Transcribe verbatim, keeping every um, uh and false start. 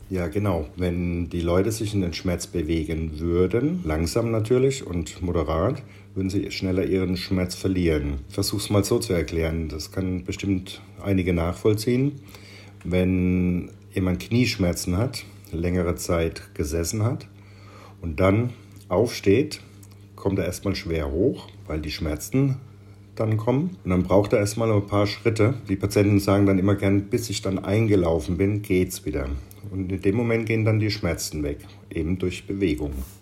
Ja, genau. Wenn die Leute sich in den Schmerz bewegen würden, langsam natürlich und moderat, würden sie schneller ihren Schmerz verlieren. Ich versuche es mal so zu erklären. Das kann bestimmt einige nachvollziehen. Wenn jemand Knieschmerzen hat, längere Zeit gesessen hat und dann aufsteht, kommt er erstmal schwer hoch, weil die Schmerzen dann kommen. Und dann braucht er erstmal ein paar Schritte. Die Patienten sagen dann immer gern, bis ich dann eingelaufen bin, geht's wieder. Und in dem Moment gehen dann die Schmerzen weg, eben durch Bewegung.